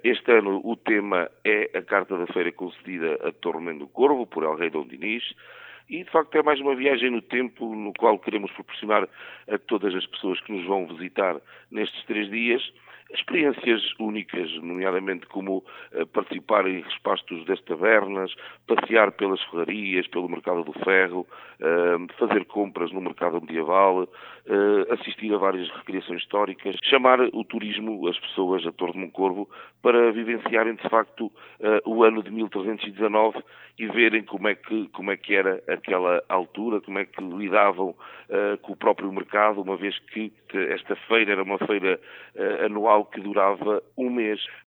Este ano o tema é a Carta da Feira concedida a Tormento do Corvo, por El Rei Dom Dinis, e de facto é mais uma viagem no tempo no qual queremos proporcionar a todas as pessoas que nos vão visitar nestes 3 dias experiências únicas, nomeadamente como participar em respastos das tabernas, passear pelas ferrarias, pelo Mercado do Ferro, fazer compras no Mercado Medieval, assistir a várias recriações históricas, chamar o turismo, as pessoas a Torre de Moncorvo, para vivenciarem de facto o ano de 1319 e verem como é que era aquela altura, como é que lidavam com o próprio mercado, uma vez que esta feira era uma feira anual que durava um mês.